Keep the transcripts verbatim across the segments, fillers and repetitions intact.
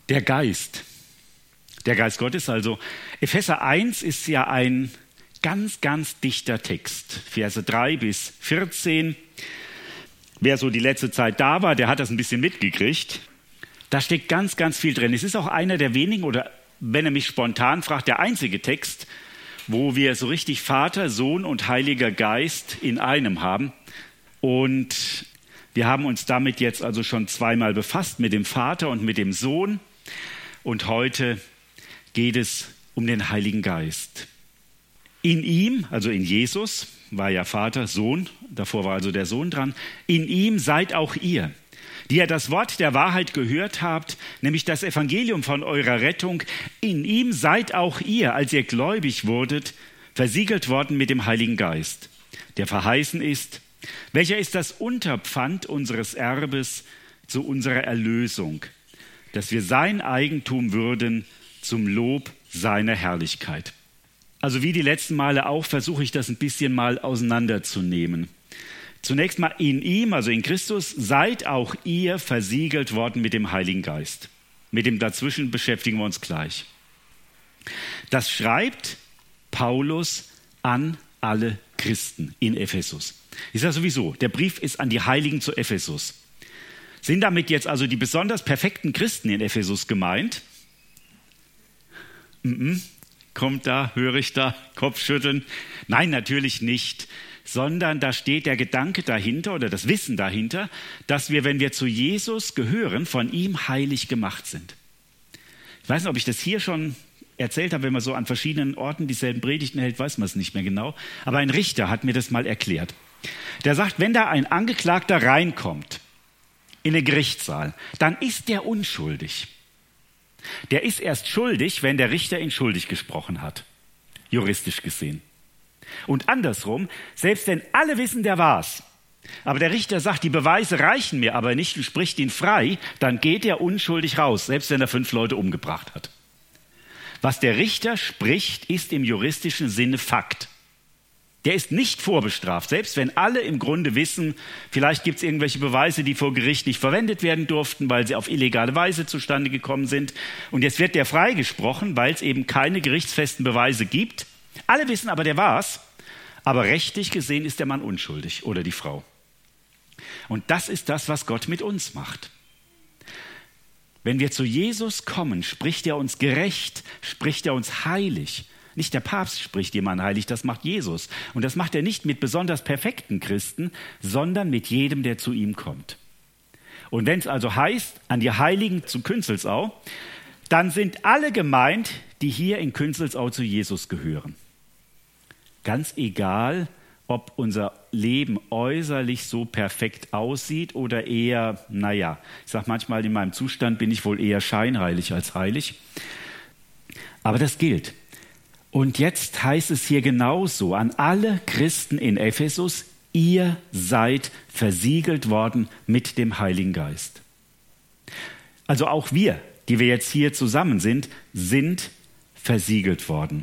Der Geist. Der Geist Gottes, also Epheser eins ist ja ein ganz, ganz dichter Text. Verse drei bis vierzehn. Wer so die letzte Zeit da war, der hat das ein bisschen mitgekriegt. Da steckt ganz, ganz viel drin. Es ist auch einer der wenigen, oder wenn er mich spontan fragt, der einzige Text, wo wir so richtig Vater, Sohn und Heiliger Geist in einem haben. Und wir haben uns damit jetzt also schon zweimal befasst, mit dem Vater und mit dem Sohn. Und heute geht es um den Heiligen Geist. In ihm, also in Jesus, war ja Vater, Sohn, davor war also der Sohn dran, in ihm seid auch ihr, die ihr das Wort der Wahrheit gehört habt, nämlich das Evangelium von eurer Rettung. In ihm seid auch ihr, als ihr gläubig wurdet, versiegelt worden mit dem Heiligen Geist, der verheißen ist, welcher ist das Unterpfand unseres Erbes zu unserer Erlösung, dass wir sein Eigentum würden zum Lob seiner Herrlichkeit. Also wie die letzten Male auch, versuche ich das ein bisschen mal auseinanderzunehmen. Zunächst mal in ihm, also in Christus, seid auch ihr versiegelt worden mit dem Heiligen Geist. Mit dem Dazwischen beschäftigen wir uns gleich. Das schreibt Paulus an alle Christen in Ephesus. Ist ja sowieso, der Brief ist an die Heiligen zu Ephesus. Sind damit jetzt also die besonders perfekten Christen in Ephesus gemeint? Mm-mm. Kommt da, höre ich da, Kopfschütteln? Nein, natürlich nicht, sondern da steht der Gedanke dahinter oder das Wissen dahinter, dass wir, wenn wir zu Jesus gehören, von ihm heilig gemacht sind. Ich weiß nicht, ob ich das hier schon erzählt habe, wenn man so an verschiedenen Orten dieselben Predigten hält, weiß man es nicht mehr genau, aber ein Richter hat mir das mal erklärt. Der sagt, wenn da ein Angeklagter reinkommt in den Gerichtssaal, dann ist der unschuldig. Der ist erst schuldig, wenn der Richter ihn schuldig gesprochen hat, juristisch gesehen. Und andersrum, selbst wenn alle wissen, der war's, aber der Richter sagt, die Beweise reichen mir aber nicht und spricht ihn frei, dann geht er unschuldig raus, selbst wenn er fünf Leute umgebracht hat. Was der Richter spricht, ist im juristischen Sinne Fakt. Der ist nicht vorbestraft, selbst wenn alle im Grunde wissen, vielleicht gibt es irgendwelche Beweise, die vor Gericht nicht verwendet werden durften, weil sie auf illegale Weise zustande gekommen sind. Und jetzt wird der freigesprochen, weil es eben keine gerichtsfesten Beweise gibt. Alle wissen aber, der war's. Aber rechtlich gesehen ist der Mann unschuldig oder die Frau. Und das ist das, was Gott mit uns macht. Wenn wir zu Jesus kommen, spricht er uns gerecht, spricht er uns heilig. Nicht der Papst spricht jemand heilig, das macht Jesus. Und das macht er nicht mit besonders perfekten Christen, sondern mit jedem, der zu ihm kommt. Und wenn es also heißt, an die Heiligen zu Künzelsau, dann sind alle gemeint, die hier in Künzelsau zu Jesus gehören. Ganz egal, ob unser Leben äußerlich so perfekt aussieht oder eher, naja, ich sage manchmal, in meinem Zustand bin ich wohl eher scheinheilig als heilig. Aber das gilt. Und jetzt heißt es hier genauso an alle Christen in Ephesus, ihr seid versiegelt worden mit dem Heiligen Geist. Also auch wir, die wir jetzt hier zusammen sind, sind versiegelt worden.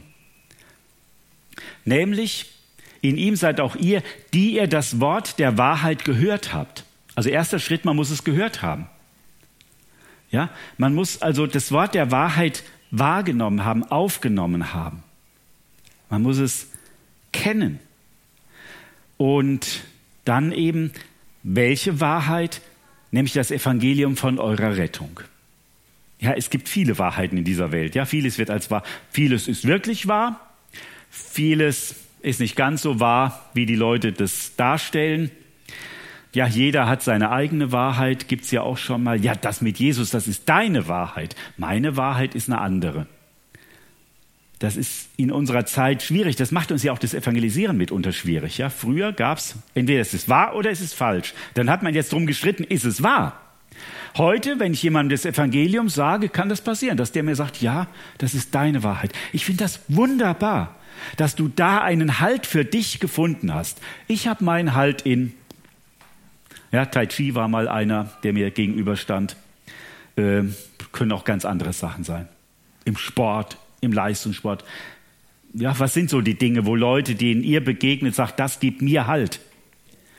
Nämlich, in ihm seid auch ihr, die ihr das Wort der Wahrheit gehört habt. Also erster Schritt, man muss es gehört haben. Ja, man muss also das Wort der Wahrheit wahrgenommen haben, aufgenommen haben. Man muss es kennen. Und dann eben, welche Wahrheit? Nämlich das Evangelium von eurer Rettung. Ja, es gibt viele Wahrheiten in dieser Welt. Ja, vieles wird als wahr. Vieles ist wirklich wahr. Vieles ist nicht ganz so wahr, wie die Leute das darstellen. Ja, jeder hat seine eigene Wahrheit. Gibt es ja auch schon mal. Ja, das mit Jesus, das ist deine Wahrheit. Meine Wahrheit ist eine andere. Das ist in unserer Zeit schwierig. Das macht uns ja auch das Evangelisieren mitunter schwierig. Ja? Früher gab es, entweder es ist wahr oder es ist falsch. Dann hat man jetzt drum gestritten, ist es wahr? Heute, wenn ich jemandem das Evangelium sage, kann das passieren, dass der mir sagt, ja, das ist deine Wahrheit. Ich finde das wunderbar, dass du da einen Halt für dich gefunden hast. Ich habe meinen Halt in, ja, Tai Chi war mal einer, der mir gegenüberstand. Äh, können auch ganz andere Sachen sein. Im Sport, im Leistungssport. Ja, was sind so die Dinge, wo Leute, denen ihr begegnet, sagt, das gibt mir Halt?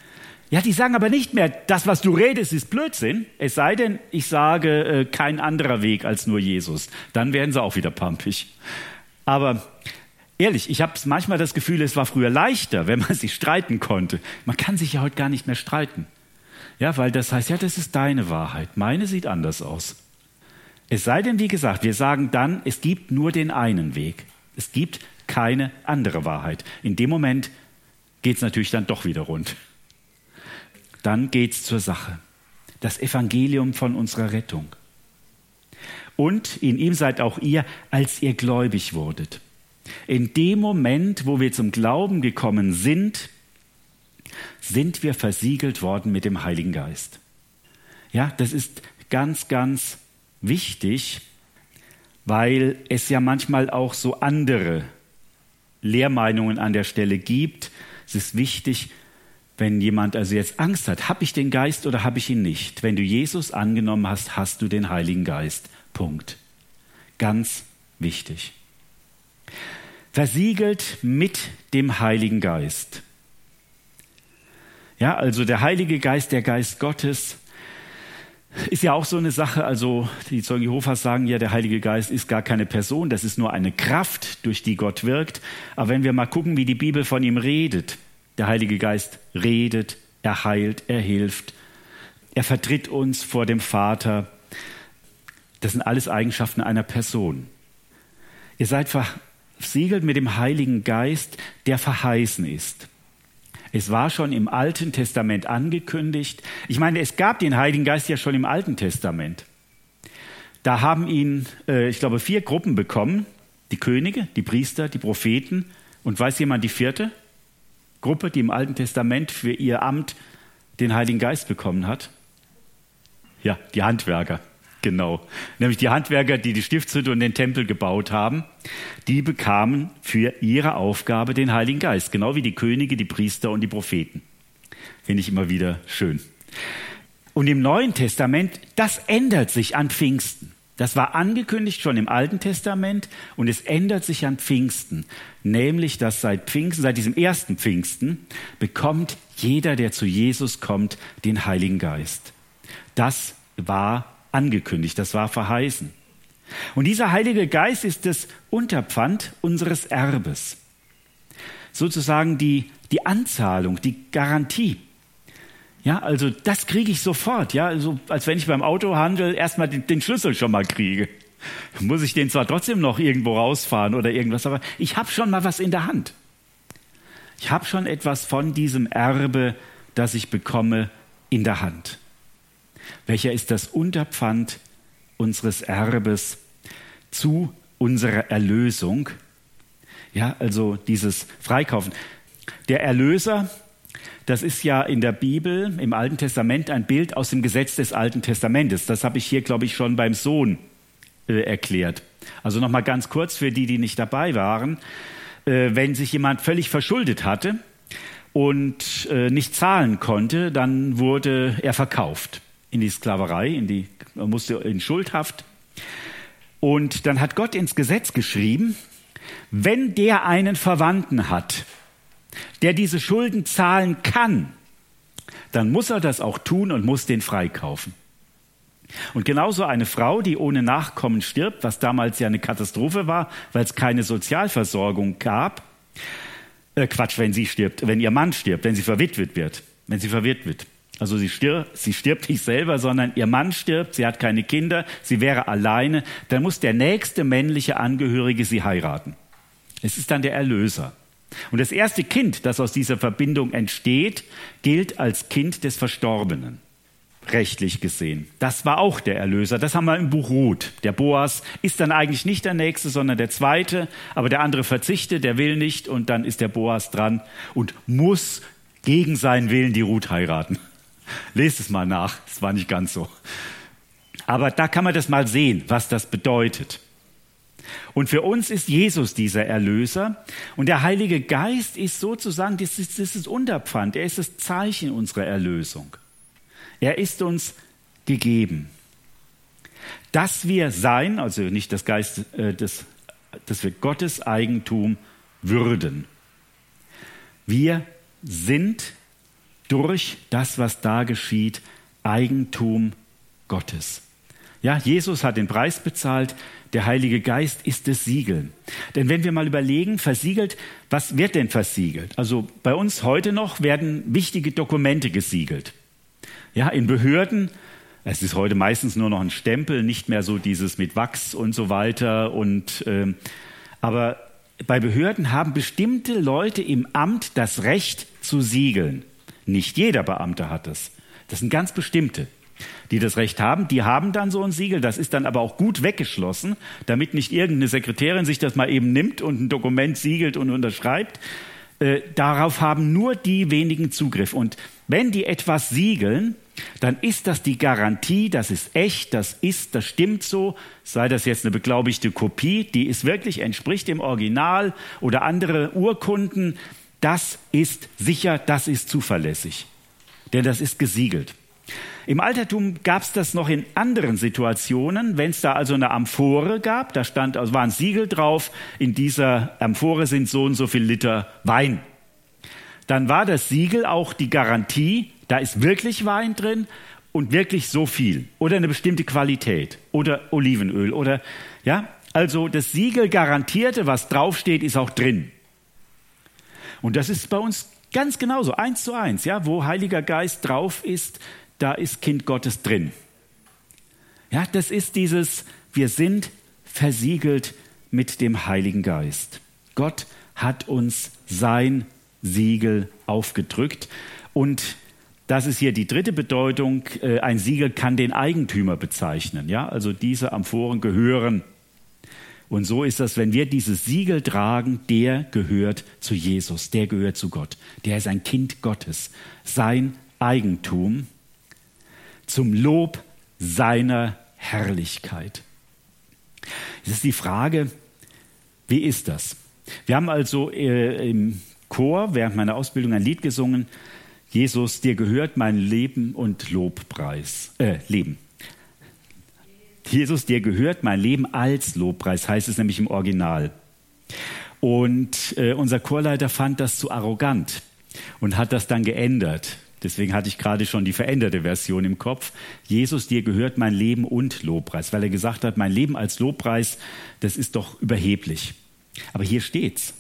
Ja, die sagen aber nicht mehr, das, was du redest, ist Blödsinn. Es sei denn, ich sage, äh, kein anderer Weg als nur Jesus. Dann werden sie auch wieder pampig. Aber ehrlich, ich habe manchmal das Gefühl, es war früher leichter, wenn man sich streiten konnte. Man kann sich ja heute gar nicht mehr streiten. Ja, weil das heißt, ja, das ist deine Wahrheit. Meine sieht anders aus. Es sei denn, wie gesagt, wir sagen dann, es gibt nur den einen Weg. Es gibt keine andere Wahrheit. In dem Moment geht es natürlich dann doch wieder rund. Dann geht es zur Sache. Das Evangelium von unserer Rettung. Und in ihm seid auch ihr, als ihr gläubig wurdet. In dem Moment, wo wir zum Glauben gekommen sind, sind wir versiegelt worden mit dem Heiligen Geist. Ja, das ist ganz, ganz wichtig, weil es ja manchmal auch so andere Lehrmeinungen an der Stelle gibt. Es ist wichtig, wenn jemand also jetzt Angst hat, habe ich den Geist oder habe ich ihn nicht? Wenn du Jesus angenommen hast, hast du den Heiligen Geist. Punkt. Ganz wichtig. Versiegelt mit dem Heiligen Geist. Ja, also der Heilige Geist, der Geist Gottes, ist ja auch so eine Sache. Also die Zeugen Jehovas sagen ja, der Heilige Geist ist gar keine Person, das ist nur eine Kraft, durch die Gott wirkt. Aber wenn wir mal gucken, wie die Bibel von ihm redet, der Heilige Geist redet, er heilt, er hilft, er vertritt uns vor dem Vater. Das sind alles Eigenschaften einer Person. Ihr seid versiegelt mit dem Heiligen Geist, der verheißen ist. Es war schon im Alten Testament angekündigt. Ich meine, es gab den Heiligen Geist ja schon im Alten Testament. Da haben ihn, äh, ich glaube, vier Gruppen bekommen. Die Könige, die Priester, die Propheten. Und weiß jemand die vierte Gruppe, die im Alten Testament für ihr Amt den Heiligen Geist bekommen hat? Ja, die Handwerker. Genau. Nämlich die Handwerker, die die Stiftshütte und den Tempel gebaut haben, die bekamen für ihre Aufgabe den Heiligen Geist. Genau wie die Könige, die Priester und die Propheten. Finde ich immer wieder schön. Und im Neuen Testament, das ändert sich an Pfingsten. Das war angekündigt schon im Alten Testament und es ändert sich an Pfingsten. Nämlich, dass seit Pfingsten, seit diesem ersten Pfingsten, bekommt jeder, der zu Jesus kommt, den Heiligen Geist. Das war angekündigt, das war verheißen. Und dieser Heilige Geist ist das Unterpfand unseres Erbes. Sozusagen die, die Anzahlung, die Garantie. Ja, also das kriege ich sofort, ja, also als wenn ich beim Autohandel erstmal den, den Schlüssel schon mal kriege. Muss ich den zwar trotzdem noch irgendwo rausfahren oder irgendwas, aber ich habe schon mal was in der Hand. Ich habe schon etwas von diesem Erbe, das ich bekomme, in der Hand. Welcher ist das Unterpfand unseres Erbes zu unserer Erlösung? Ja, also dieses Freikaufen. Der Erlöser, das ist ja in der Bibel, im Alten Testament, ein Bild aus dem Gesetz des Alten Testamentes. Das habe ich hier, glaube ich, schon beim Sohn äh, erklärt. Also nochmal ganz kurz für die, die nicht dabei waren. Äh, wenn sich jemand völlig verschuldet hatte und äh, nicht zahlen konnte, dann wurde er verkauft in die Sklaverei, in die, er musste in Schuldhaft. Und dann hat Gott ins Gesetz geschrieben, wenn der einen Verwandten hat, der diese Schulden zahlen kann, dann muss er das auch tun und muss den freikaufen. Und genauso eine Frau, die ohne Nachkommen stirbt, was damals ja eine Katastrophe war, weil es keine Sozialversorgung gab. Äh, Quatsch, wenn sie stirbt, wenn ihr Mann stirbt, wenn sie verwitwet wird, wenn sie verwitwet. Also sie stirbt, sie stirbt nicht selber, sondern ihr Mann stirbt, sie hat keine Kinder, sie wäre alleine, dann muss der nächste männliche Angehörige sie heiraten. Es ist dann der Erlöser. Und das erste Kind, das aus dieser Verbindung entsteht, gilt als Kind des Verstorbenen, rechtlich gesehen. Das war auch der Erlöser, das haben wir im Buch Ruth. Der Boas ist dann eigentlich nicht der Nächste, sondern der Zweite, aber der andere verzichtet, der will nicht und dann ist der Boas dran und muss gegen seinen Willen die Ruth heiraten. Lest es mal nach, es war nicht ganz so. Aber da kann man das mal sehen, was das bedeutet. Und für uns ist Jesus dieser Erlöser und der Heilige Geist ist sozusagen, das ist das Unterpfand, er ist das Zeichen unserer Erlösung. Er ist uns gegeben. Dass wir sein, also nicht das Geist, äh, das, dass wir Gottes Eigentum würden. Wir sind durch das, was da geschieht, Eigentum Gottes. Ja, Jesus hat den Preis bezahlt, der Heilige Geist ist das Siegel. Denn wenn wir mal überlegen, versiegelt, was wird denn versiegelt? Also bei uns heute noch werden wichtige Dokumente gesiegelt. Ja, in Behörden, es ist heute meistens nur noch ein Stempel, nicht mehr so dieses mit Wachs und so weiter. Und, ähm, aber bei Behörden haben bestimmte Leute im Amt das Recht zu siegeln. Nicht jeder Beamte hat es. Das sind ganz bestimmte, die das Recht haben. Die haben dann so ein Siegel. Das ist dann aber auch gut weggeschlossen, damit nicht irgendeine Sekretärin sich das mal eben nimmt und ein Dokument siegelt und unterschreibt. Äh, darauf haben nur die wenigen Zugriff. Und wenn die etwas siegeln, dann ist das die Garantie, das ist echt, das ist, das stimmt so, sei das jetzt eine beglaubigte Kopie, die ist wirklich, entspricht dem Original oder andere Urkunden, das ist sicher, das ist zuverlässig, denn das ist gesiegelt. Im Altertum gab es das noch in anderen Situationen, wenn es da also eine Amphore gab, da stand, also war ein Siegel drauf, in dieser Amphore sind so und so viel Liter Wein. Dann war das Siegel auch die Garantie, da ist wirklich Wein drin und wirklich so viel oder eine bestimmte Qualität oder Olivenöl oder ja, also das Siegel garantierte, was draufsteht, ist auch drin. Und das ist bei uns ganz genauso, eins zu eins, ja, wo Heiliger Geist drauf ist, da ist Kind Gottes drin. Ja, das ist dieses, wir sind versiegelt mit dem Heiligen Geist. Gott hat uns sein Siegel aufgedrückt und das ist hier die dritte Bedeutung. Ein Siegel kann den Eigentümer bezeichnen. Ja, also diese Amphoren gehören. Und so ist das, wenn wir dieses Siegel tragen, der gehört zu Jesus, der gehört zu Gott. Der ist ein Kind Gottes, sein Eigentum zum Lob seiner Herrlichkeit. Es ist die Frage, wie ist das? Wir haben also äh, im Chor während meiner Ausbildung ein Lied gesungen, Jesus, dir gehört mein Leben und Lobpreis. Äh, Leben. Jesus, dir gehört mein Leben als Lobpreis, heißt es nämlich im Original. Und äh, unser Chorleiter fand das zu arrogant und hat das dann geändert. Deswegen hatte ich gerade schon die veränderte Version im Kopf. Jesus, dir gehört mein Leben und Lobpreis, weil er gesagt hat, mein Leben als Lobpreis, das ist doch überheblich. Aber hier steht's.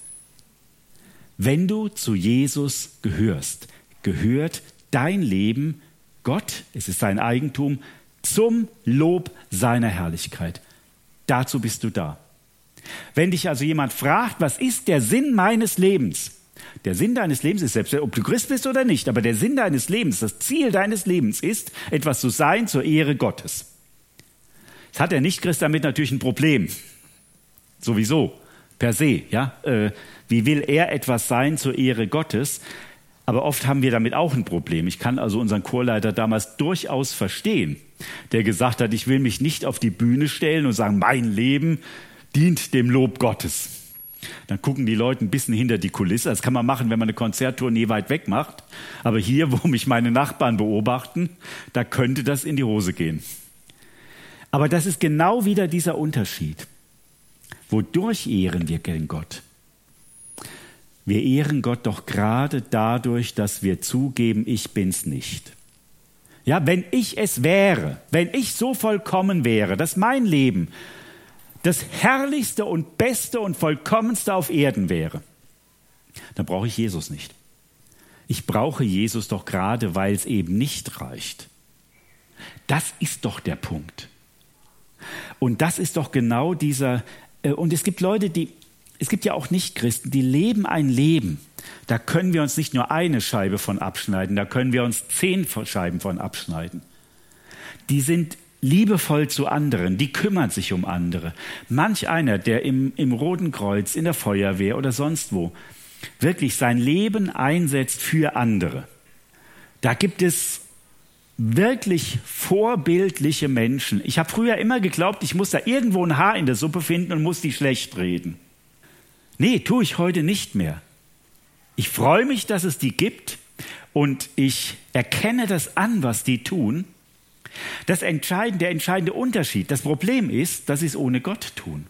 Wenn du zu Jesus gehörst, gehört dein Leben Gott, es ist sein Eigentum, zum Lob seiner Herrlichkeit. Dazu bist du da. Wenn dich also jemand fragt, was ist der Sinn meines Lebens? Der Sinn deines Lebens ist, selbst ob du Christ bist oder nicht, aber der Sinn deines Lebens, das Ziel deines Lebens ist, etwas zu sein zur Ehre Gottes. Jetzt hat der Nicht-Christ damit natürlich ein Problem. Sowieso, per se. Ja? Äh, wie will er etwas sein zur Ehre Gottes? Aber oft haben wir damit auch ein Problem. Ich kann also unseren Chorleiter damals durchaus verstehen, der gesagt hat, ich will mich nicht auf die Bühne stellen und sagen, mein Leben dient dem Lob Gottes. Dann gucken die Leute ein bisschen hinter die Kulisse. Das kann man machen, wenn man eine Konzerttournee weit weg macht. Aber hier, wo mich meine Nachbarn beobachten, da könnte das in die Hose gehen. Aber das ist genau wieder dieser Unterschied. Wodurch ehren wir denn Gott? Wir ehren Gott doch gerade dadurch, dass wir zugeben, ich bin's nicht. Ja, wenn ich es wäre, wenn ich so vollkommen wäre, dass mein Leben das herrlichste und beste und vollkommenste auf Erden wäre, dann brauche ich Jesus nicht. Ich brauche Jesus doch gerade, weil es eben nicht reicht. Das ist doch der Punkt. Und das ist doch genau dieser, und es gibt Leute, die, es gibt ja auch Nichtchristen, die leben ein Leben. Da können wir uns nicht nur eine Scheibe von abschneiden, da können wir uns zehn Scheiben von abschneiden. Die sind liebevoll zu anderen, die kümmern sich um andere. Manch einer, der im, im Roten Kreuz, in der Feuerwehr oder sonst wo wirklich sein Leben einsetzt für andere. Da gibt es wirklich vorbildliche Menschen. Ich habe früher immer geglaubt, ich muss da irgendwo ein Haar in der Suppe finden und muss die schlecht reden. Nee, tue ich heute nicht mehr. Ich freue mich, dass es die gibt und ich erkenne das an, was die tun. Das entscheidende, der entscheidende Unterschied, das Problem ist, dass sie es ohne Gott tun.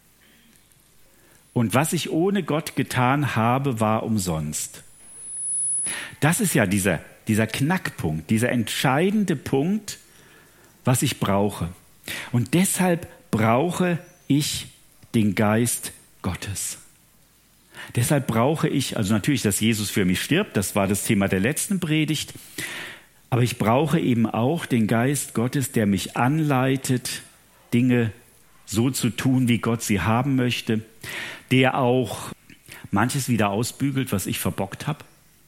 Und was ich ohne Gott getan habe, war umsonst. Das ist ja dieser dieser Knackpunkt, dieser entscheidende Punkt, was ich brauche. Und deshalb brauche ich den Geist Gottes. Deshalb brauche ich, also natürlich, dass Jesus für mich stirbt, das war das Thema der letzten Predigt, aber ich brauche eben auch den Geist Gottes, der mich anleitet, Dinge so zu tun, wie Gott sie haben möchte, der auch manches wieder ausbügelt, was ich verbockt habe,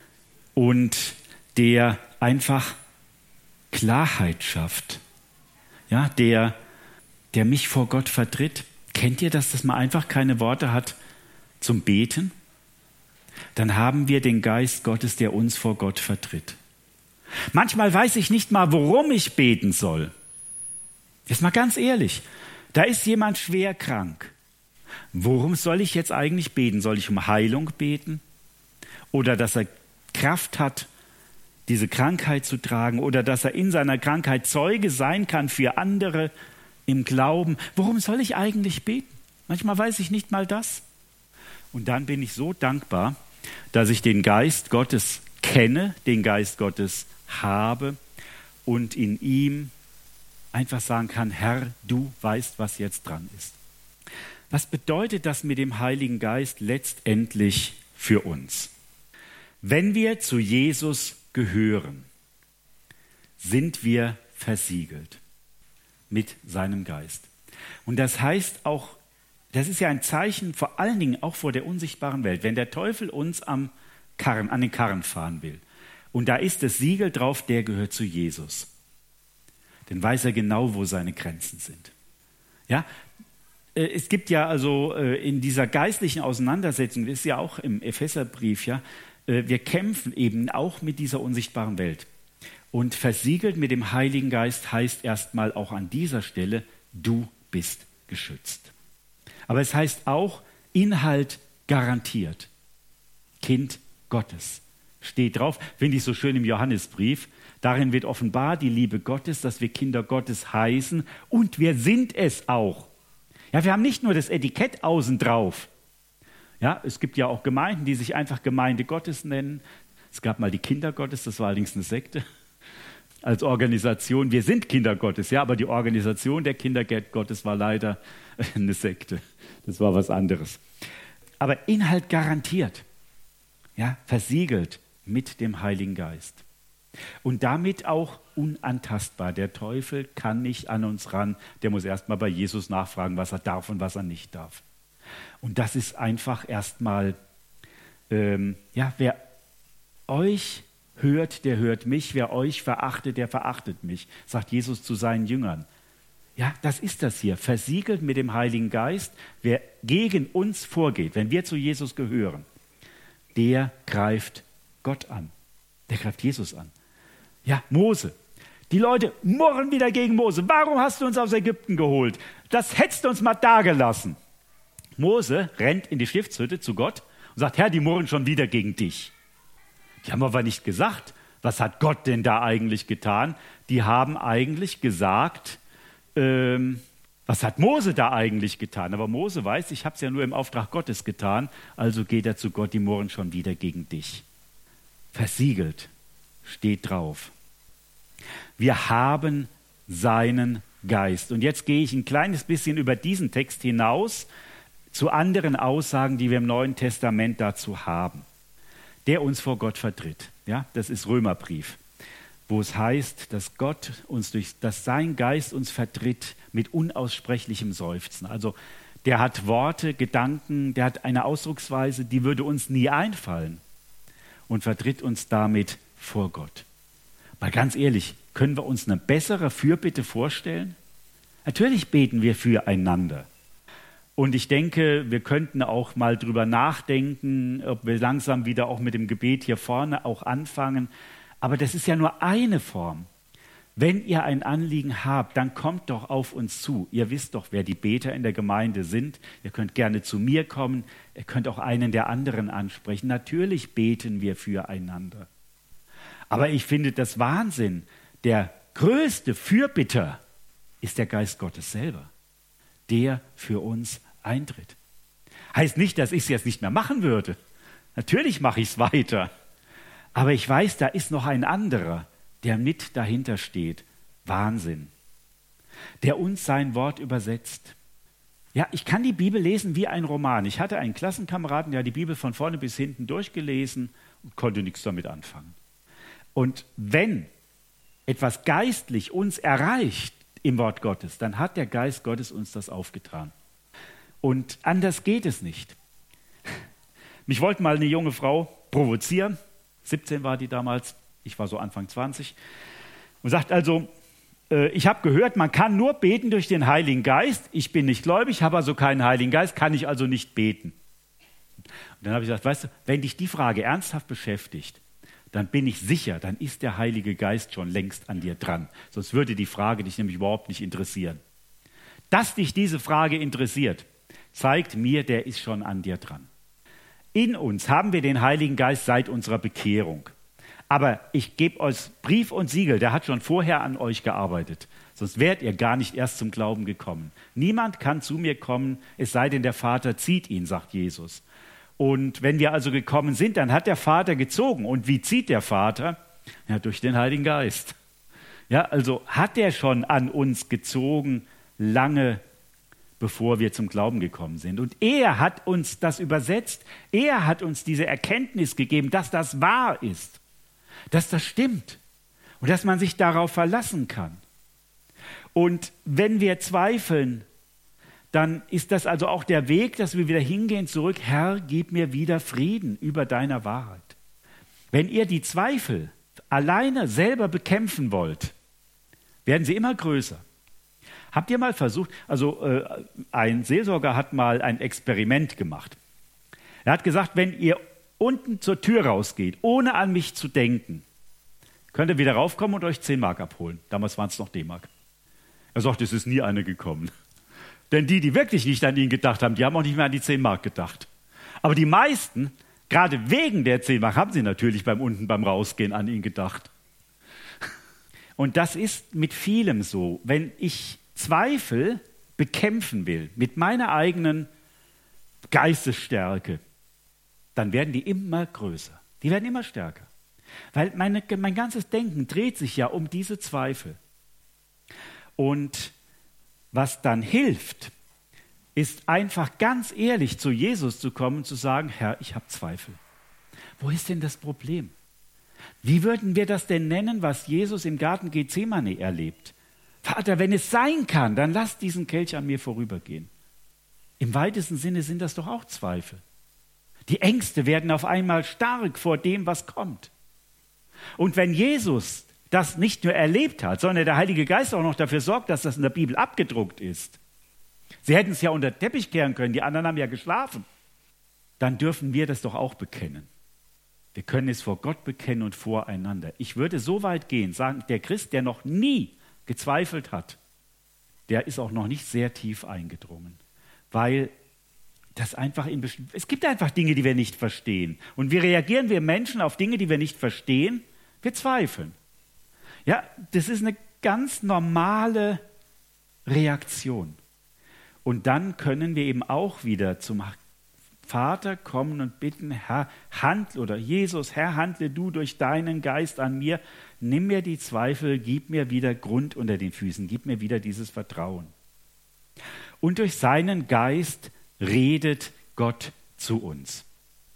und der einfach Klarheit schafft, ja, der, der mich vor Gott vertritt. Kennt ihr das, dass man einfach keine Worte hat zum Beten? Dann haben wir den Geist Gottes, der uns vor Gott vertritt. Manchmal weiß ich nicht mal, worum ich beten soll. Jetzt mal ganz ehrlich, da ist jemand schwer krank. Worum soll ich jetzt eigentlich beten? Soll ich um Heilung beten? Oder dass er Kraft hat, diese Krankheit zu tragen? Oder dass er in seiner Krankheit Zeuge sein kann für andere im Glauben? Worum soll ich eigentlich beten? Manchmal weiß ich nicht mal das. Und dann bin ich so dankbar, dass ich den Geist Gottes kenne, den Geist Gottes habe und in ihm einfach sagen kann, Herr, du weißt, was jetzt dran ist. Was bedeutet das mit dem Heiligen Geist letztendlich für uns? Wenn wir zu Jesus gehören, sind wir versiegelt mit seinem Geist. Und das heißt auch, das ist ja ein Zeichen vor allen Dingen auch vor der unsichtbaren Welt, wenn der Teufel uns am Karren, an den Karren fahren will. Und da ist das Siegel drauf, der gehört zu Jesus. Dann weiß er genau, wo seine Grenzen sind. Ja, es gibt ja also in dieser geistlichen Auseinandersetzung, das ist ja auch im Epheserbrief, ja, wir kämpfen eben auch mit dieser unsichtbaren Welt. Und versiegelt mit dem Heiligen Geist heißt erstmal auch an dieser Stelle, du bist geschützt. Aber es heißt auch, Inhalt garantiert. Kind Gottes. Steht drauf, finde ich so schön im Johannesbrief. Darin wird offenbar die Liebe Gottes, dass wir Kinder Gottes heißen und wir sind es auch. Ja, wir haben nicht nur das Etikett außen drauf. Ja, es gibt ja auch Gemeinden, die sich einfach Gemeinde Gottes nennen. Es gab mal die Kinder Gottes, das war allerdings eine Sekte. Als Organisation, wir sind Kinder Gottes, ja, aber die Organisation der Kinder Gottes war leider eine Sekte. Das war was anderes. Aber Inhalt garantiert, ja, versiegelt mit dem Heiligen Geist. Und damit auch unantastbar. Der Teufel kann nicht an uns ran. Der muss erst mal bei Jesus nachfragen, was er darf und was er nicht darf. Und das ist einfach erstmal, ähm, ja, wer euch hört, der hört mich. Wer euch verachtet, der verachtet mich, sagt Jesus zu seinen Jüngern. Ja, das ist das hier. Versiegelt mit dem Heiligen Geist. Wer gegen uns vorgeht, wenn wir zu Jesus gehören, der greift Gott an. Der greift Jesus an. Ja, Mose. Die Leute murren wieder gegen Mose. Warum hast du uns aus Ägypten geholt? Das hättest du uns mal dagelassen. Mose rennt in die Stiftshütte zu Gott und sagt, Herr, die murren schon wieder gegen dich. Die haben aber nicht gesagt, was hat Gott denn da eigentlich getan? Die haben eigentlich gesagt, ähm, was hat Mose da eigentlich getan? Aber Mose weiß, ich habe es ja nur im Auftrag Gottes getan, also geht er zu Gott, die murren schon wieder gegen dich. Versiegelt, steht drauf. Wir haben seinen Geist. Und jetzt gehe ich ein kleines bisschen über diesen Text hinaus zu anderen Aussagen, die wir im Neuen Testament dazu haben, der uns vor Gott vertritt. Ja, das ist Römerbrief, wo es heißt, dass Gott uns durch, dass sein Geist uns vertritt mit unaussprechlichem Seufzen. Also der hat Worte, Gedanken, der hat eine Ausdrucksweise, die würde uns nie einfallen und vertritt uns damit vor Gott. Mal ganz ehrlich, können wir uns eine bessere Fürbitte vorstellen? Natürlich beten wir füreinander. Und ich denke, wir könnten auch mal drüber nachdenken, ob wir langsam wieder auch mit dem Gebet hier vorne auch anfangen. Aber das ist ja nur eine Form. Wenn ihr ein Anliegen habt, dann kommt doch auf uns zu. Ihr wisst doch, wer die Beter in der Gemeinde sind. Ihr könnt gerne zu mir kommen. Ihr könnt auch einen der anderen ansprechen. Natürlich beten wir füreinander. Aber ich finde das Wahnsinn. Der größte Fürbitter ist der Geist Gottes selber, der für uns eintritt. Heißt nicht, dass ich es jetzt nicht mehr machen würde. Natürlich mache ich es weiter. Aber ich weiß, da ist noch ein anderer, der mit dahinter steht. Wahnsinn. Der uns sein Wort übersetzt. Ja, ich kann die Bibel lesen wie ein Roman. Ich hatte einen Klassenkameraden, der hat die Bibel von vorne bis hinten durchgelesen und konnte nichts damit anfangen. Und wenn etwas geistlich uns erreicht im Wort Gottes, dann hat der Geist Gottes uns das aufgetragen. Und anders geht es nicht. Mich wollte mal eine junge Frau provozieren, siebzehn war die damals, ich war so Anfang zwanzig, und sagt also, äh, ich habe gehört, man kann nur beten durch den Heiligen Geist, ich bin nicht gläubig, habe also keinen Heiligen Geist, kann ich also nicht beten. Und dann habe ich gesagt, weißt du, wenn dich die Frage ernsthaft beschäftigt, dann bin ich sicher, dann ist der Heilige Geist schon längst an dir dran. Sonst würde die Frage dich nämlich überhaupt nicht interessieren. Dass dich diese Frage interessiert, zeigt mir, der ist schon an dir dran. In uns haben wir den Heiligen Geist seit unserer Bekehrung. Aber ich gebe euch Brief und Siegel, der hat schon vorher an euch gearbeitet. Sonst wärt ihr gar nicht erst zum Glauben gekommen. Niemand kann zu mir kommen, es sei denn, der Vater zieht ihn, sagt Jesus. Und wenn wir also gekommen sind, dann hat der Vater gezogen. Und wie zieht der Vater? Ja, durch den Heiligen Geist. Ja, also hat er schon an uns gezogen, lange bevor wir zum Glauben gekommen sind. Und er hat uns das übersetzt. Er hat uns diese Erkenntnis gegeben, dass das wahr ist, dass das stimmt und dass man sich darauf verlassen kann. Und wenn wir zweifeln, dann ist das also auch der Weg, dass wir wieder hingehen zurück, Herr, gib mir wieder Frieden über deiner Wahrheit. Wenn ihr die Zweifel alleine selber bekämpfen wollt, werden sie immer größer. Habt ihr mal versucht, also äh, ein Seelsorger hat mal ein Experiment gemacht. Er hat gesagt, wenn ihr unten zur Tür rausgeht, ohne an mich zu denken, könnt ihr wieder raufkommen und euch zehn Mark abholen. Damals waren es noch D-Mark. Er sagt, es ist nie eine gekommen. Denn die, die wirklich nicht an ihn gedacht haben, die haben auch nicht mehr an die zehn Mark gedacht. Aber die meisten, gerade wegen der zehn Mark, haben sie natürlich beim unten beim Rausgehen an ihn gedacht. Und das ist mit vielem so. Wenn ich Zweifel bekämpfen will mit meiner eigenen Geistesstärke, dann werden die immer größer. Die werden immer stärker. Weil meine, mein ganzes Denken dreht sich ja um diese Zweifel. Und was dann hilft, ist einfach ganz ehrlich zu Jesus zu kommen und zu sagen, Herr, ich habe Zweifel. Wo ist denn das Problem? Wie würden wir das denn nennen, was Jesus im Garten Gethsemane erlebt? Vater, wenn es sein kann, dann lass diesen Kelch an mir vorübergehen. Im weitesten Sinne sind das doch auch Zweifel. Die Ängste werden auf einmal stark vor dem, was kommt. Und wenn Jesus das nicht nur erlebt hat, sondern der Heilige Geist auch noch dafür sorgt, dass das in der Bibel abgedruckt ist. Sie hätten es ja unter den Teppich kehren können, die anderen haben ja geschlafen. Dann dürfen wir das doch auch bekennen. Wir können es vor Gott bekennen und voreinander. Ich würde so weit gehen, sagen, der Christ, der noch nie gezweifelt hat, der ist auch noch nicht sehr tief eingedrungen. Weil das einfach in bestimmten, es gibt einfach Dinge, die wir nicht verstehen. Und wie reagieren wir Menschen auf Dinge, die wir nicht verstehen? Wir zweifeln. Ja, das ist eine ganz normale Reaktion. Und dann können wir eben auch wieder zum Vater kommen und bitten, Herr, handle, oder Jesus, Herr, handle du durch deinen Geist an mir, nimm mir die Zweifel, gib mir wieder Grund unter den Füßen, gib mir wieder dieses Vertrauen. Und durch seinen Geist redet Gott zu uns.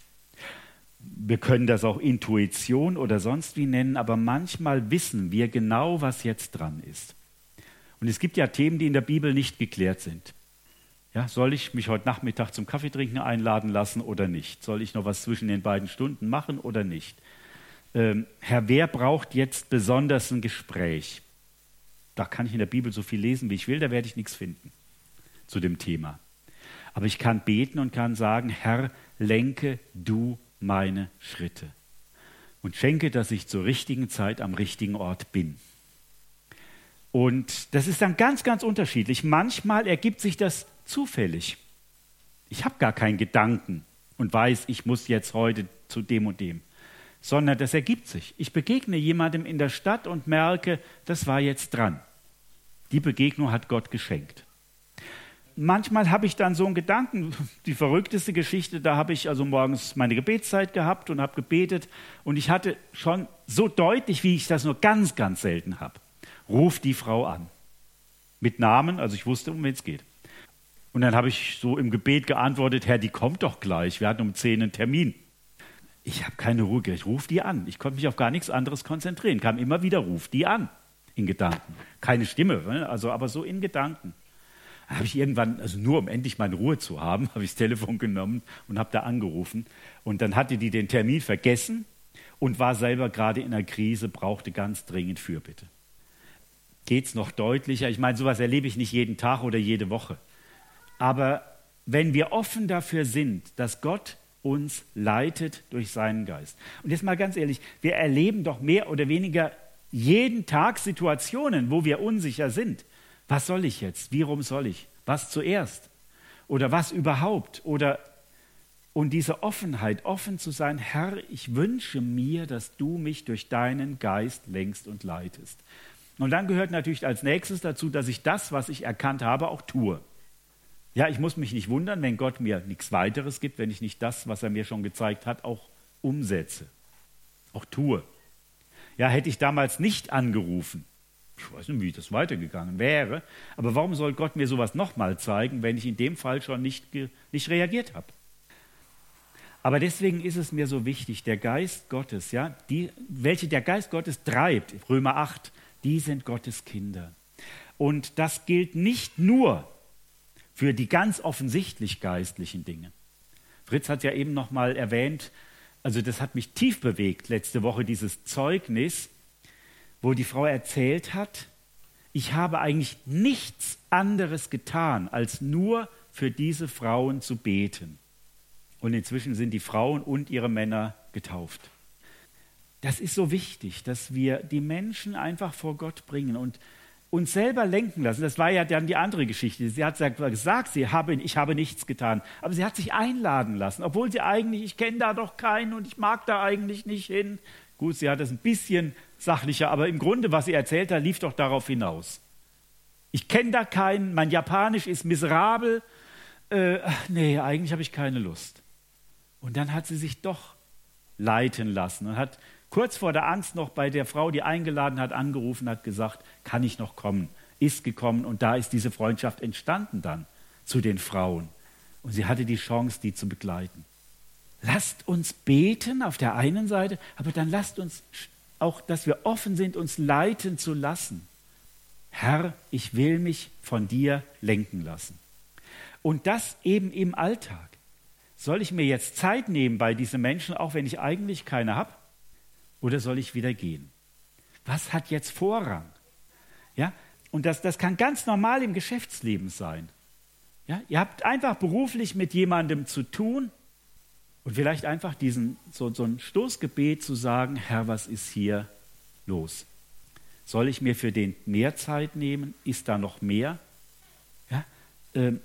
Wir können das auch Intuition oder sonst wie nennen, aber manchmal wissen wir genau, was jetzt dran ist. Und es gibt ja Themen, die in der Bibel nicht geklärt sind. Ja, soll ich mich heute Nachmittag zum Kaffeetrinken einladen lassen oder nicht? Soll ich noch was zwischen den beiden Stunden machen oder nicht? Ähm, Herr, wer braucht jetzt besonders ein Gespräch? Da kann ich in der Bibel so viel lesen, wie ich will, da werde ich nichts finden zu dem Thema. Aber ich kann beten und kann sagen, Herr, lenke du meine Schritte und schenke, dass ich zur richtigen Zeit am richtigen Ort bin. Und das ist dann ganz, ganz unterschiedlich. Manchmal ergibt sich das zufällig. Ich habe gar keinen Gedanken und weiß, ich muss jetzt heute zu dem und dem, sondern das ergibt sich. Ich begegne jemandem in der Stadt und merke, das war jetzt dran. Die Begegnung hat Gott geschenkt. manchmal habe ich dann so einen Gedanken, die verrückteste Geschichte, da habe ich also morgens meine Gebetszeit gehabt und habe gebetet und ich hatte schon so deutlich, wie ich das nur ganz, ganz selten habe, ruf die Frau an. Mit Namen, also ich wusste, um wen es geht. Und dann habe ich so im Gebet geantwortet, Herr, die kommt doch gleich, wir hatten um zehn einen Termin. Ich habe keine Ruhe, ich rufe die an. Ich konnte mich auf gar nichts anderes konzentrieren, kam immer wieder, ruf die an, in Gedanken. Keine Stimme, also aber so in Gedanken. Da habe ich irgendwann, also nur um endlich meine Ruhe zu haben, habe ich das Telefon genommen und habe da angerufen. Und dann hatte die den Termin vergessen und war selber gerade in einer Krise, brauchte ganz dringend Fürbitte. Geht's noch deutlicher? Ich meine, sowas erlebe ich nicht jeden Tag oder jede Woche. Aber wenn wir offen dafür sind, dass Gott uns leitet durch seinen Geist. Und jetzt mal ganz ehrlich, wir erleben doch mehr oder weniger jeden Tag Situationen, wo wir unsicher sind. Was soll ich jetzt? Wie rum soll ich? Was zuerst? Oder was überhaupt? Oder und diese Offenheit, offen zu sein, Herr, ich wünsche mir, dass du mich durch deinen Geist lenkst und leitest. Und dann gehört natürlich als nächstes dazu, dass ich das, was ich erkannt habe, auch tue. Ja, ich muss mich nicht wundern, wenn Gott mir nichts weiteres gibt, wenn ich nicht das, was er mir schon gezeigt hat, auch umsetze, auch tue. Ja, hätte ich damals nicht angerufen, ich weiß nicht, wie das weitergegangen wäre, aber warum soll Gott mir sowas nochmal zeigen, wenn ich in dem Fall schon nicht, nicht reagiert habe? Aber deswegen ist es mir so wichtig, der Geist Gottes, ja, die, welche der Geist Gottes treibt, Römer acht, die sind Gottes Kinder. Und das gilt nicht nur für die ganz offensichtlich geistlichen Dinge. Fritz hat ja eben noch mal erwähnt, also das hat mich tief bewegt letzte Woche, dieses Zeugnis, wo die Frau erzählt hat, ich habe eigentlich nichts anderes getan, als nur für diese Frauen zu beten. Und inzwischen sind die Frauen und ihre Männer getauft. Das ist so wichtig, dass wir die Menschen einfach vor Gott bringen und uns selber lenken lassen. Das war ja dann die andere Geschichte. Sie hat gesagt, sie habe, ich habe nichts getan. Aber sie hat sich einladen lassen, obwohl sie eigentlich, ich kenne da doch keinen und ich mag da eigentlich nicht hin. Gut, sie hat das ein bisschen sachlicher, aber im Grunde, was sie erzählt hat, lief doch darauf hinaus. Ich kenne da keinen, mein Japanisch ist miserabel. Äh, nee, eigentlich habe ich keine Lust. Und dann hat sie sich doch leiten lassen und hat kurz vor der Angst noch bei der Frau, die eingeladen hat, angerufen, hat gesagt, kann ich noch kommen? Ist gekommen und da ist diese Freundschaft entstanden dann zu den Frauen. Und sie hatte die Chance, die zu begleiten. Lasst uns beten auf der einen Seite, aber dann lasst uns auch, dass wir offen sind, uns leiten zu lassen. Herr, ich will mich von dir lenken lassen. Und das eben im Alltag. Soll ich mir jetzt Zeit nehmen bei diesen Menschen, auch wenn ich eigentlich keine habe? Oder soll ich wieder gehen? Was hat jetzt Vorrang? Ja? Und das, das kann ganz normal im Geschäftsleben sein. Ja? Ihr habt einfach beruflich mit jemandem zu tun und vielleicht einfach diesen, so, so ein Stoßgebet zu sagen, Herr, was ist hier los? Soll ich mir für den mehr Zeit nehmen? Ist da noch mehr? Ja? Ähm,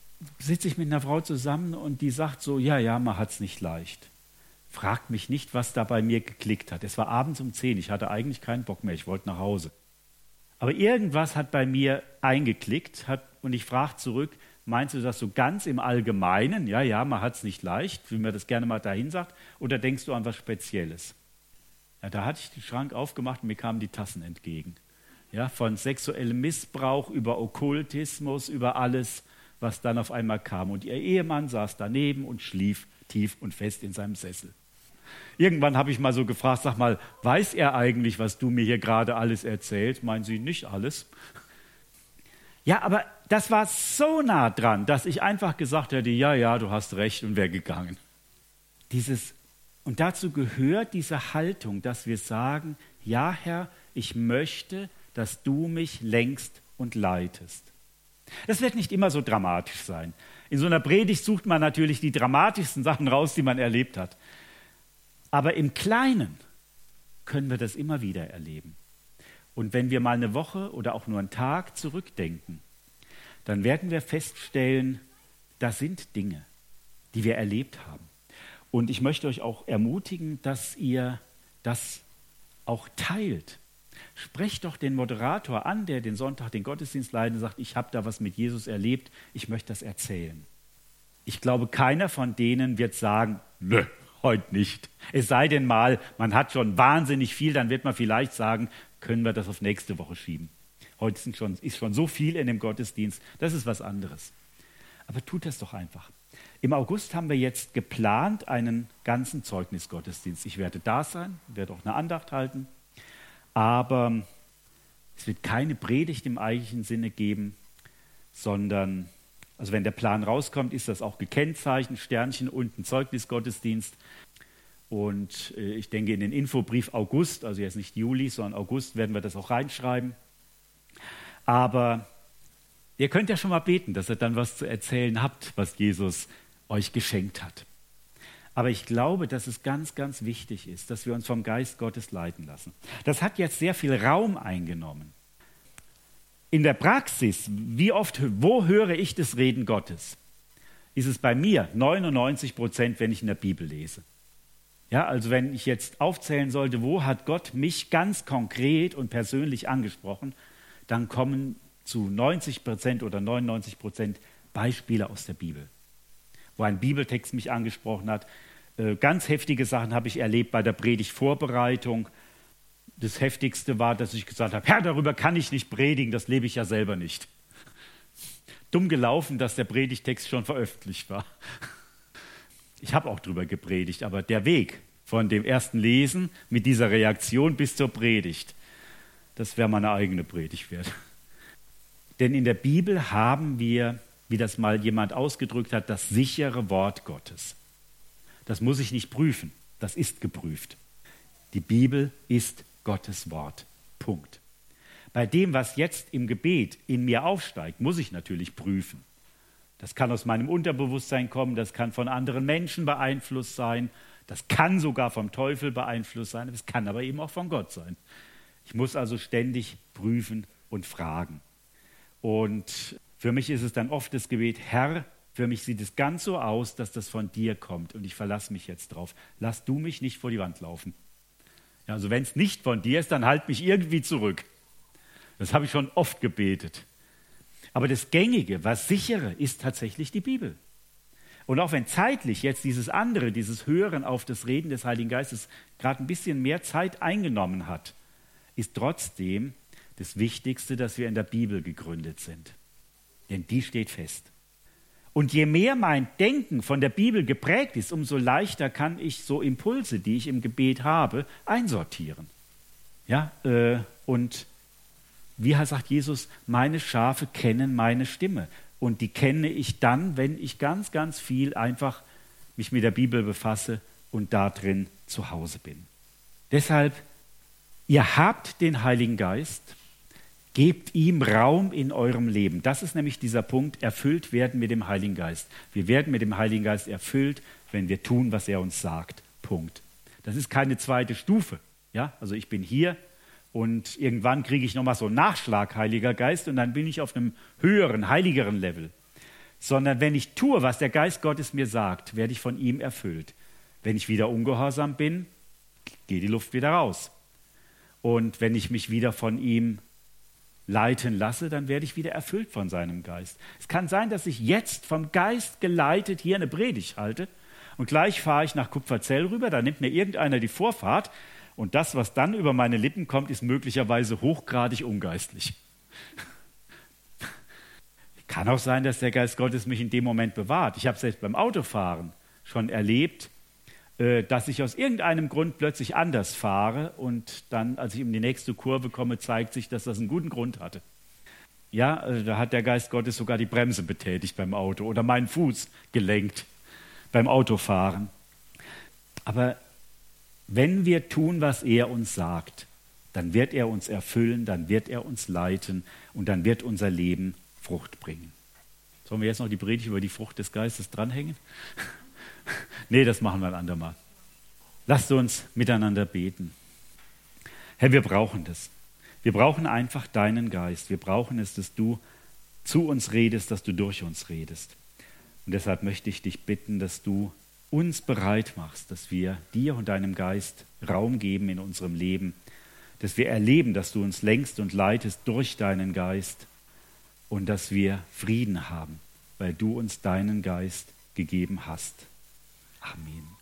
sitze ich mit einer Frau zusammen und die sagt so, ja, ja, man hat es nicht leicht. Fragt mich nicht, was da bei mir geklickt hat. Es war abends um zehn, ich hatte eigentlich keinen Bock mehr, ich wollte nach Hause. Aber irgendwas hat bei mir eingeklickt hat, und ich frage zurück, meinst du das so ganz im Allgemeinen? Ja, ja, man hat es nicht leicht, wie man das gerne mal dahin sagt, oder denkst du an was Spezielles? Ja, da hatte ich den Schrank aufgemacht und mir kamen die Tassen entgegen. Ja, von sexuellem Missbrauch über Okkultismus, über alles, was dann auf einmal kam. Und ihr Ehemann saß daneben und schlief tief und fest in seinem Sessel. Irgendwann habe ich mal so gefragt, sag mal, weiß er eigentlich, was du mir hier gerade alles erzählst? Meinen Sie nicht alles? Ja, aber das war so nah dran, dass ich einfach gesagt hätte, ja, ja, du hast recht und wäre gegangen. Dieses, und dazu gehört diese Haltung, dass wir sagen, ja, Herr, ich möchte, dass du mich lenkst und leitest. Das wird nicht immer so dramatisch sein. In so einer Predigt sucht man natürlich die dramatischsten Sachen raus, die man erlebt hat. Aber im Kleinen können wir das immer wieder erleben. Und wenn wir mal eine Woche oder auch nur einen Tag zurückdenken, dann werden wir feststellen, das sind Dinge, die wir erlebt haben. Und ich möchte euch auch ermutigen, dass ihr das auch teilt. Sprecht doch den Moderator an, der den Sonntag den Gottesdienst leitet und sagt, ich habe da was mit Jesus erlebt, ich möchte das erzählen. Ich glaube, keiner von denen wird sagen, nö, heute nicht. Es sei denn mal, man hat schon wahnsinnig viel, dann wird man vielleicht sagen, können wir das auf nächste Woche schieben. Heute sind schon, ist schon so viel in dem Gottesdienst, das ist was anderes. Aber tut das doch einfach. Im August haben wir jetzt geplant einen ganzen Zeugnisgottesdienst. Ich werde da sein, werde auch eine Andacht halten, aber es wird keine Predigt im eigentlichen Sinne geben, sondern, also wenn der Plan rauskommt, ist das auch gekennzeichnet, Sternchen und ein Zeugnisgottesdienst. Und äh, ich denke, in den Infobrief August, also jetzt nicht Juli, sondern August, werden wir das auch reinschreiben. Aber ihr könnt ja schon mal beten, dass ihr dann was zu erzählen habt, was Jesus euch geschenkt hat. Aber ich glaube, dass es ganz, ganz wichtig ist, dass wir uns vom Geist Gottes leiten lassen. Das hat jetzt sehr viel Raum eingenommen. In der Praxis, wie oft, wo höre ich das Reden Gottes? Ist es bei mir neunundneunzig Prozent, wenn ich in der Bibel lese. Ja, also wenn ich jetzt aufzählen sollte, wo hat Gott mich ganz konkret und persönlich angesprochen, dann kommen zu neunzig Prozent oder neunundneunzig Prozent Beispiele aus der Bibel, wo ein Bibeltext mich angesprochen hat. Ganz heftige Sachen habe ich erlebt bei der Predigtvorbereitung. Das Heftigste war, dass ich gesagt habe, Herr, darüber kann ich nicht predigen, das lebe ich ja selber nicht. Dumm gelaufen, dass der Predigtext schon veröffentlicht war. Ich habe auch drüber gepredigt, aber der Weg von dem ersten Lesen mit dieser Reaktion bis zur Predigt, das wäre meine eigene Predigt wert. Denn in der Bibel haben wir, wie das mal jemand ausgedrückt hat, das sichere Wort Gottes. Das muss ich nicht prüfen, das ist geprüft. Die Bibel ist Gottes Wort. Punkt. Bei dem, was jetzt im Gebet in mir aufsteigt, muss ich natürlich prüfen. Das kann aus meinem Unterbewusstsein kommen, das kann von anderen Menschen beeinflusst sein, das kann sogar vom Teufel beeinflusst sein, es kann aber eben auch von Gott sein. Ich muss also ständig prüfen und fragen. Und für mich ist es dann oft das Gebet, Herr, für mich sieht es ganz so aus, dass das von dir kommt und ich verlasse mich jetzt drauf. Lass du mich nicht vor die Wand laufen. Ja, also wenn es nicht von dir ist, dann halt mich irgendwie zurück. Das habe ich schon oft gebetet. Aber das Gängige, was Sichere, ist tatsächlich die Bibel. Und auch wenn zeitlich jetzt dieses andere, dieses Hören auf das Reden des Heiligen Geistes gerade ein bisschen mehr Zeit eingenommen hat, ist trotzdem das Wichtigste, dass wir in der Bibel gegründet sind. Denn die steht fest. Und je mehr mein Denken von der Bibel geprägt ist, umso leichter kann ich so Impulse, die ich im Gebet habe, einsortieren. Ja, äh, und wie sagt Jesus, meine Schafe kennen meine Stimme. Und die kenne ich dann, wenn ich ganz, ganz viel einfach mich mit der Bibel befasse und da drin zu Hause bin. Deshalb, ihr habt den Heiligen Geist, gebt ihm Raum in eurem Leben. Das ist nämlich dieser Punkt, erfüllt werden mit dem Heiligen Geist. Wir werden mit dem Heiligen Geist erfüllt, wenn wir tun, was er uns sagt. Punkt. Das ist keine zweite Stufe. Ja? Also ich bin hier und irgendwann kriege ich nochmal so einen Nachschlag, Heiliger Geist, und dann bin ich auf einem höheren, heiligeren Level. Sondern wenn ich tue, was der Geist Gottes mir sagt, werde ich von ihm erfüllt. Wenn ich wieder ungehorsam bin, geht die Luft wieder raus. Und wenn ich mich wieder von ihm leiten lasse, dann werde ich wieder erfüllt von seinem Geist. Es kann sein, dass ich jetzt vom Geist geleitet hier eine Predigt halte und gleich fahre ich nach Kupferzell rüber, da nimmt mir irgendeiner die Vorfahrt und das, was dann über meine Lippen kommt, ist möglicherweise hochgradig ungeistlich. Kann auch sein, dass der Geist Gottes mich in dem Moment bewahrt. Ich habe es selbst beim Autofahren schon erlebt, dass ich aus irgendeinem Grund plötzlich anders fahre und dann, als ich in die nächste Kurve komme, zeigt sich, dass das einen guten Grund hatte. Ja, also da hat der Geist Gottes sogar die Bremse betätigt beim Auto oder meinen Fuß gelenkt beim Autofahren. Aber wenn wir tun, was er uns sagt, dann wird er uns erfüllen, dann wird er uns leiten und dann wird unser Leben Frucht bringen. Sollen wir jetzt noch die Predigt über die Frucht des Geistes dranhängen? Nee, das machen wir ein andermal. Lasst uns miteinander beten. Herr, wir brauchen das. Wir brauchen einfach deinen Geist. Wir brauchen es, dass du zu uns redest, dass du durch uns redest. Und deshalb möchte ich dich bitten, dass du uns bereit machst, dass wir dir und deinem Geist Raum geben in unserem Leben, dass wir erleben, dass du uns lenkst und leitest durch deinen Geist und dass wir Frieden haben, weil du uns deinen Geist gegeben hast. Amen.